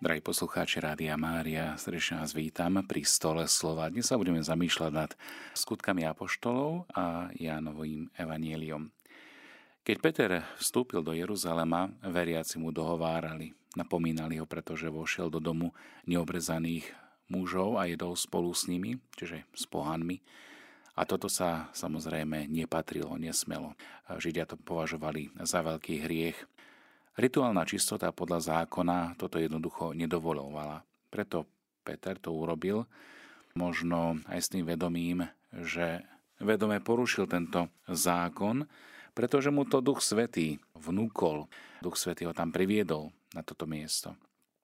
Drahí poslucháči Rádia Mária, srdečne vás vítam pri stole slova. Dnes sa budeme zamýšľať nad skutkami apoštolov a Jánovým evanjeliom. Keď Peter vstúpil do Jeruzalema, veriaci mu dohovárali, napomínali ho, pretože vošiel do domu neobrezaných mužov a jedol spolu s nimi, čiže s pohanmi. A toto sa samozrejme nepatrilo, nesmelo. Židia to považovali za veľký hriech. Rituálna čistota podľa zákona toto jednoducho nedovolovala. Preto Peter to urobil, možno aj s tým vedomím, že vedome porušil tento zákon, pretože mu to Duch Svätý vnúkol. Duch Svätý ho tam priviedol na toto miesto.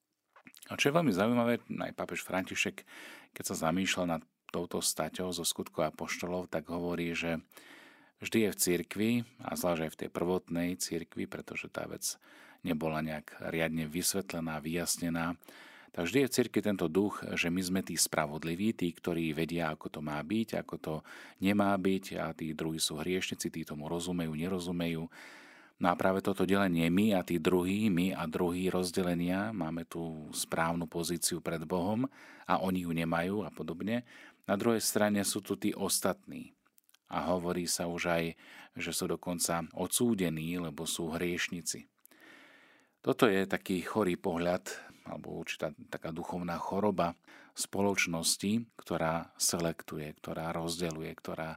A čo je veľmi zaujímavé, aj pápež František, keď sa zamýšľal nad touto staťou zo skutkov apoštolov, tak hovorí, že vždy je v cirkvi, a zvlášť aj v tej prvotnej cirkvi, pretože tá vec nebola nejak riadne vysvetlená, vyjasnená, tak vždy je v cirkvi tento duch, že my sme tí spravodliví, tí, ktorí vedia, ako to má byť, ako to nemá byť, a tí druhí sú hriešnici, tí tomu rozumejú, nerozumejú. No a práve toto delenie my a tí druhí, my a druhí rozdelenia, máme tú správnu pozíciu pred Bohom a oni ju nemajú a podobne. Na druhej strane sú tu tí ostatní. A hovorí sa už aj, že sú dokonca odsúdení, lebo sú hriešnici. Toto je taký chorý pohľad, alebo určitá taká duchovná choroba spoločnosti, ktorá selektuje, ktorá rozdeľuje, ktorá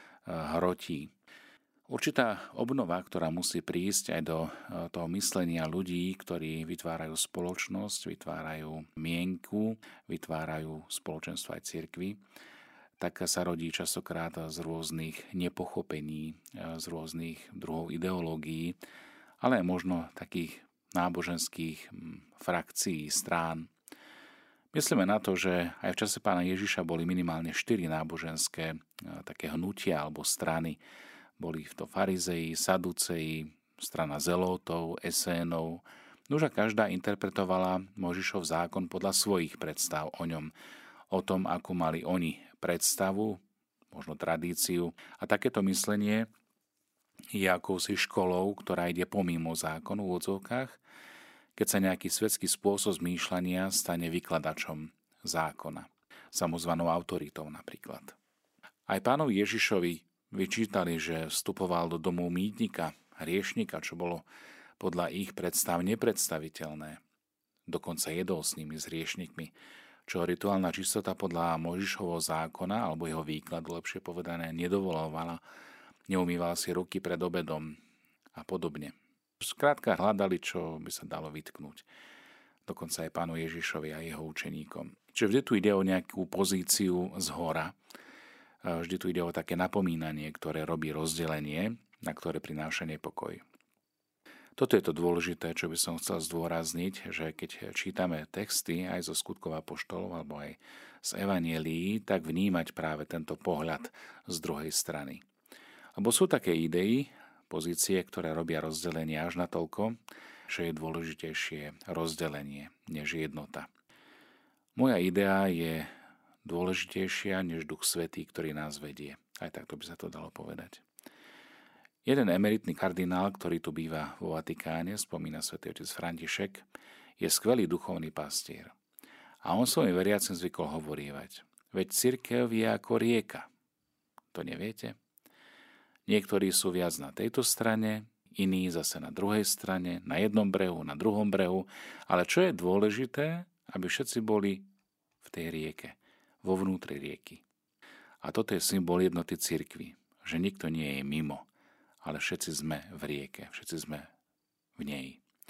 hrotí. Určitá obnova, ktorá musí prísť aj do toho myslenia ľudí, ktorí vytvárajú spoločnosť, vytvárajú mienku, vytvárajú spoločenstvo aj cirkvi, tak sa rodí častokrát z rôznych nepochopení, z rôznych druhov ideológií, ale aj možno takých náboženských frakcií, strán. Myslíme na to, že aj v čase pána Ježiša boli minimálne 4 náboženské také hnutia alebo strany. Boli to farizei, saduceji, strana zelótov, esénov. Nož a každá interpretovala Mojžišov zákon podľa svojich predstav o ňom, o tom, akú mali oni predstavu, možno tradíciu. A takéto myslenie je akousi školou, ktorá ide pomimo zákonu v odzovkách, keď sa nejaký svetský spôsob zmýšľania stane vykladačom zákona, samozvanou autoritou napríklad. Aj pánovi Ježišovi vyčítali, že vstupoval do domu mýtnika, hriešnika, čo bolo podľa ich predstav nepredstaviteľné. Dokonca jedol s nimi, s hriešnikmi, čo rituálna čistota podľa Mojžišovho zákona, alebo jeho výkladu, lepšie povedané, nedovolovala. Neumýval si ruky pred obedom a podobne. Skrátka hľadali, čo by sa dalo vytknúť. Dokonca aj pánu Ježišovi a jeho učeníkom. Čiže vždy tu ide o nejakú pozíciu zhora. Vždy tu ide o také napomínanie, ktoré robí rozdelenie, na ktoré prináša nepokoj. Toto je to dôležité, čo by som chcel zdôrazniť, že keď čítame texty aj zo skutkov apoštolov alebo aj z evanjelií, tak vnímať práve tento pohľad z druhej strany. Lebo sú také idei, pozície, ktoré robia rozdelenie až natoľko, že je dôležitejšie rozdelenie než jednota. Moja idea je dôležitejšia než Duch Svätý, ktorý nás vedie. Aj takto by sa to dalo povedať. Jeden emeritný kardinál, ktorý tu býva vo Vatikáne, spomína svätý otec František, je skvelý duchovný pastier. A on svojim veriacim zvykol hovorievať: veď cirkev je ako rieka. To neviete? Niektorí sú viac na tejto strane, iní zase na druhej strane, na jednom brehu, na druhom brehu, ale čo je dôležité, aby všetci boli v tej rieke, vo vnútri rieky. A toto je symbol jednoty cirkvi, že nikto nie je mimo, ale všetci sme v rieke, všetci sme v nej.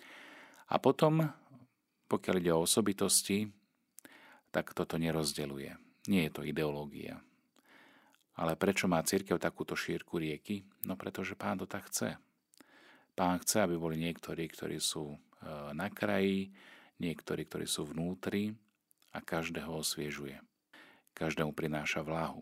A potom, pokiaľ ide o osobitosti, tak toto nerozdeľuje. Nie je to ideológia. Ale prečo má cirkev takúto šírku rieky? No pretože Pán to tak chce. Pán chce, aby boli niektorí, ktorí sú na kraji, niektorí, ktorí sú vnútri, a každého osviežuje. Každému prináša vlahu.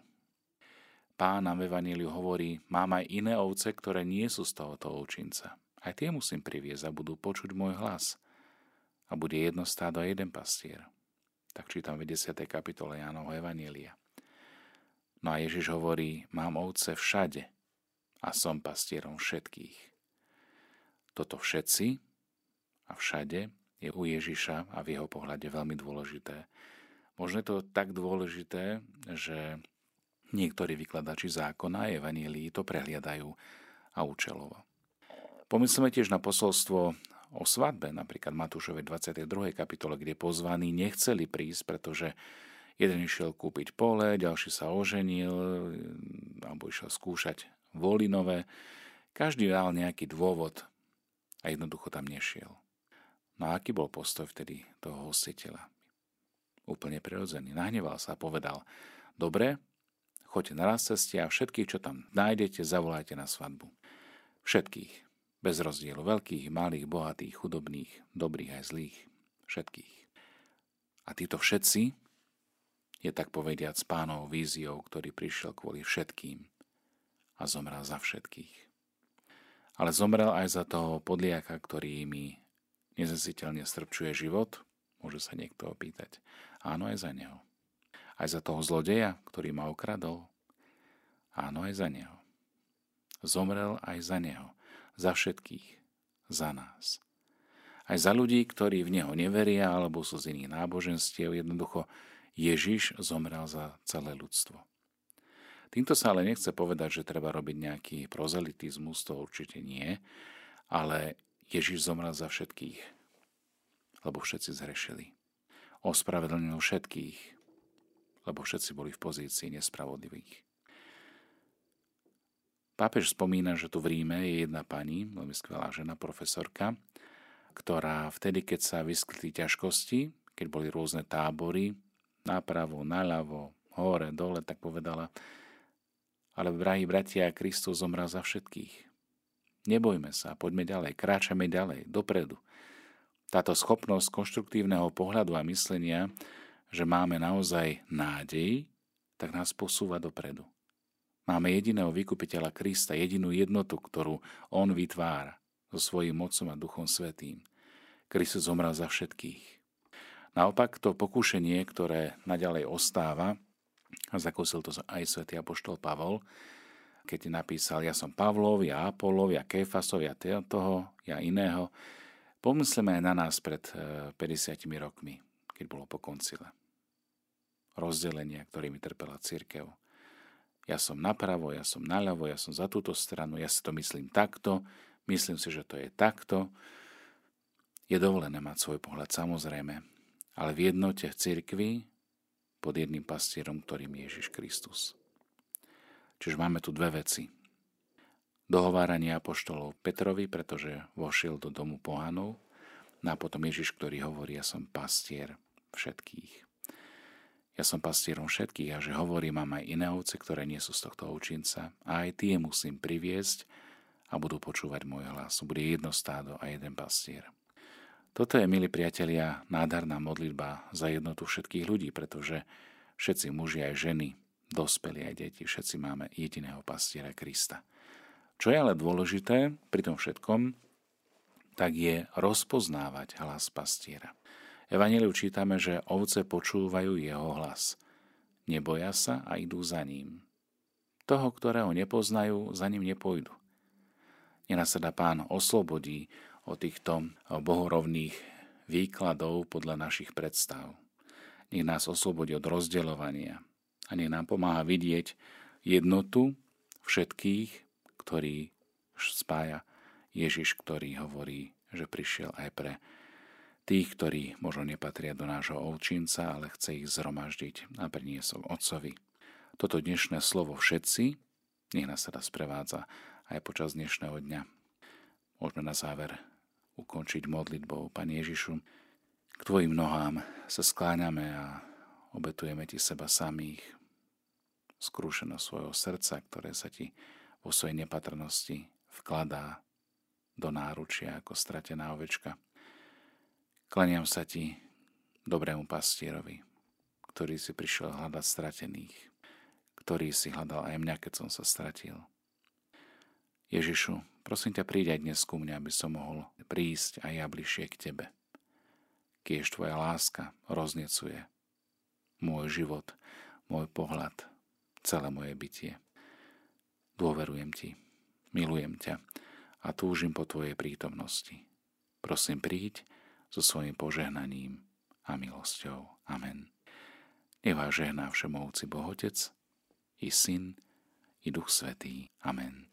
Pán nám v evanjeliu hovorí: mám aj iné ovce, ktoré nie sú z tohoto ovčinca. Aj tie musím priviesť a budú počuť môj hlas. A bude jedno stádo a jeden pastier. Tak čítam v 10. kapitole Jánovho evanjelia. No a Ježiš hovorí: mám ovce všade a som pastierom všetkých. Toto všetci a všade je u Ježiša a v jeho pohľade veľmi dôležité. Možno je to tak dôležité, že niektorí vykladači zákona a evanjelií to prehliadajú a účelovo. Pomyslíme tiež na posolstvo o svadbe, napríklad Matúšovej 22. kapitole, kde pozvaní nechceli prísť, pretože jeden išiel kúpiť pole, ďalší sa oženil alebo išiel skúšať voly nové. Každý dal nejaký dôvod a jednoducho tam nešiel. No a aký bol postoj vtedy toho hostiteľa? Úplne prirodzený. Nahneval sa a povedal: dobre, choďte na raz ceste a všetkých, čo tam nájdete, zavolajte na svadbu. Všetkých. Bez rozdielu. Veľkých, malých, bohatých, chudobných, dobrých aj zlých. Všetkých. A títo všetci je tak povediac Pánovou víziou, ktorý prišiel kvôli všetkým a zomrel za všetkých. Ale zomrel aj za toho podliaka, ktorý mi neznesiteľne strpčuje život? Môže sa niekto opýtať. Áno, aj za neho. Aj za toho zlodeja, ktorý ma okradol? Áno, aj za neho. Zomrel aj za neho. Za všetkých. Za nás. Aj za ľudí, ktorí v neho neveria alebo sú z iných náboženstiev. Jednoducho Ježiš zomrel za celé ľudstvo. Týmto sa ale nechce povedať, že treba robiť nejaký prozelitizmus, to určite nie, ale Ježiš zomrel za všetkých, lebo všetci zhrešili. Ospravedlnil všetkých, lebo všetci boli v pozícii nespravodlivých. Pápež spomína, že tu v Ríme je jedna pani, veľmi skvelá žena, profesorka, ktorá vtedy, keď sa vyskytli ťažkosti, keď boli rôzne tábory, napravo, naľavo, hore, dole, tak povedala: ale drahí bratia, Kristus zomrel za všetkých. Nebojme sa, poďme ďalej, kráčame ďalej, dopredu. Táto schopnosť konštruktívneho pohľadu a myslenia, že máme naozaj nádej, tak nás posúva dopredu. Máme jediného vykupiteľa Krista, jedinú jednotu, ktorú on vytvára so svojím mocom a Duchom Svätým. Kristus zomrel za všetkých. Naopak to pokušenie, ktoré naďalej ostáva, a zakúsil to aj svätý apoštol Pavol, keď napísal: ja som Pavlov, ja Apolov, ja Kéfasov, ja toho, ja iného. Pomyslíme aj na nás pred 50 rokmi, keď bolo po koncile. Rozdelenia, ktorými trpela cirkev. Ja som napravo, ja som naľavo, ja som za túto stranu, ja si to myslím takto, myslím si, že to je takto. Je dovolené mať svoj pohľad, samozrejme, ale v jednote v cirkvi pod jedným pastierom, ktorým je Ježiš Kristus. Čiže máme tu dve veci. Dohováranie apoštolov Petrovi, pretože vošiel do domu pohanov, a potom Ježiš, ktorý hovorí: ja som pastier všetkých. Ja som pastierom všetkých a že hovorí: mám aj iné ovce, ktoré nie sú z tohto ovčinca a aj tie musím priviesť a budú počúvať môj hlas. Bude jedno stádo a jeden pastier. Toto je, milí priatelia, nádherná modlitba za jednotu všetkých ľudí, pretože všetci muži aj ženy, dospelí aj deti, všetci máme jediného pastiera Krista. Čo je ale dôležité pri tom všetkom, tak je rozpoznávať hlas pastiera. V Evanjeliu čítame, že ovce počúvajú jeho hlas. Neboja sa a idú za ním. Toho, ktorého nepoznajú, za ním nepôjdu. Nech nás teda Pán oslobodí od týchto bohorovných výkladov podľa našich predstav. Nech nás oslobodí od rozdeľovania a nech nám pomáha vidieť jednotu všetkých, ktorí spája Ježiš, ktorý hovorí, že prišiel aj pre tých, ktorí možno nepatria do nášho ovčinca, ale chce ich zhromaždiť a priniesol Otcovi. Toto dnešné slovo všetci, nech nás teda sprevádza aj počas dnešného dňa. Môžeme na záver ukončiť modlitbou. Pane Ježišu, k Tvojim nohám sa skláňame a obetujeme Ti seba samých, skrúšenosť svojho srdca, ktoré sa Ti vo svojej nepatrnosti vkladá do náručia ako stratená ovečka. Klaniam sa Ti, dobrému pastierovi, ktorý si prišiel hľadať stratených, ktorý si hľadal aj mňa, keď som sa stratil. Ježišu, prosím ťa, príď aj dnes ku mne, aby som mohol prísť aj ja bližšie k Tebe. Kiež Tvoja láska roznecuje môj život, môj pohľad, celé moje bytie. Dôverujem Ti, milujem ťa a túžim po Tvojej prítomnosti. Prosím, príď, so svojím požehnaním a milosťou. Amen. Nech vás žehná všemohúci Boh Otec, i Syn, i Duch Svätý. Amen.